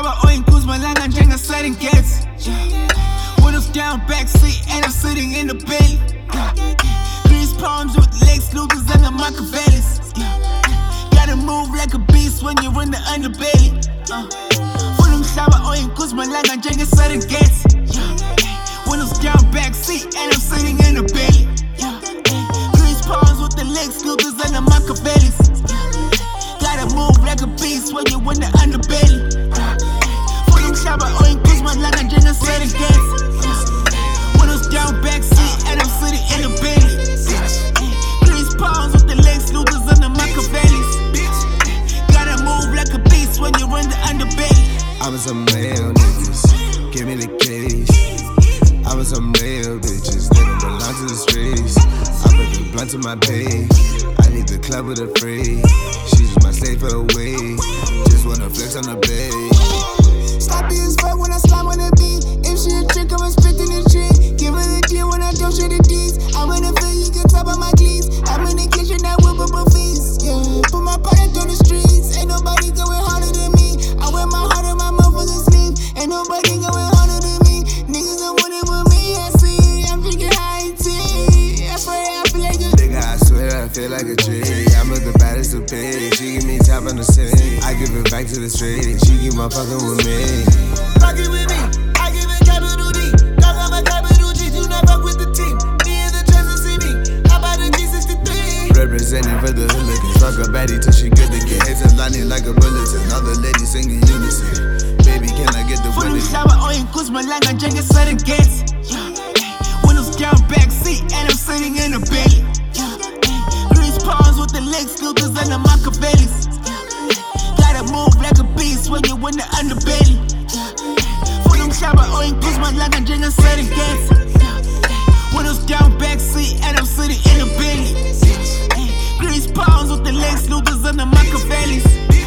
umhlaba oyinkuzimalanga njengaseringets. Windows down, backseat, and I'm sitting in the belly. Grease palms with legs, Lucas and the Machiavellis. Gotta move like a beast when you're in the underbelly. Umhlaba oyinkuzimalanga njengaseringets. Windows down, backseat, and I'm sitting in the belly. Grease palms with the legs, Lucas and the Machiavellis. Gotta move like a beast when you're in the underbelly. Umhlaba oyinkuzimalanga njengaseringets. Windows down, backseat, and I'm sitting in the belly. Grease palms with the legs, Lucas and the Machiavellis. Gotta move like a beast when you're in the underbelly. I was some real niggas, give me the keys. I was some real bitches, they don't belong to the streets. I put the blunt to my pay, I need the club with a free. She's just my slave for a week, just wanna flex on the bed. Sloppy as fuck when I slime on the beat. If she a trick, I'ma spit in the tree. Give her the clear when I don't share the D's. I'm in the field, you can top on my cleats. I'm in the kitchen, I whip up a feast. Yeah, put my product on the streets. Ain't nobody going harder than me. I wear my heart on my motherfucker's sleeve. Ain't nobody going harder than me. Niggas don't want it with me, I see. I'm drinking high tea. I swear I feel like a nigga, I swear I feel like a tree. I'm with the baddest of pay. She give me top on the city. I give it back to the street. She keep on fucking with me. Fuck it with me. I give it capital D. Dog, I'm a capital G. Do not fuck with the team. Me and the chance to see me. How about the G63? Representing for the hooligans. Fuck a baddie till she good to get. Heads and lining like a bulletin. All the ladies singing unison. Baby, can I get the winner? Umhlaba oyinkuzimalanga njengaseringets. Windows down, backseat, and I'm sitting in the belly. Grease palms with the legs, Lucas and the Machiavellis. Gotta move like a beast when you're in the underbelly. Umhlaba oyinkuzimalanga njengaseringets. Windows down, backseat, and I'm sitting in the belly. Grease palms with the legs, Lucas and the Machiavellis.